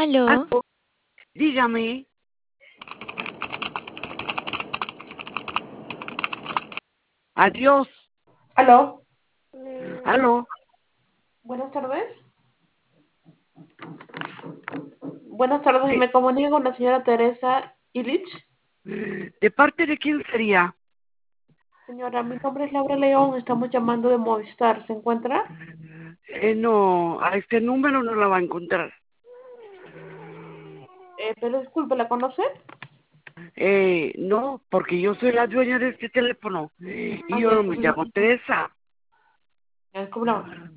Aló, Aló, dígame. Adiós. Aló, Aló. buenas tardes. Buenas tardes, De, me comunico con la señora Teresa Illich. ¿De parte de quién sería? Señora, mi nombre es Laura León, estamos llamando de Movistar. ¿Se encuentra? No, a este número no la va a encontrar. Pero disculpe, ¿la conoce? No, porque yo soy la dueña de este teléfono. Y Ah, yo ya, no me llamo Teresa. ya, disculpe.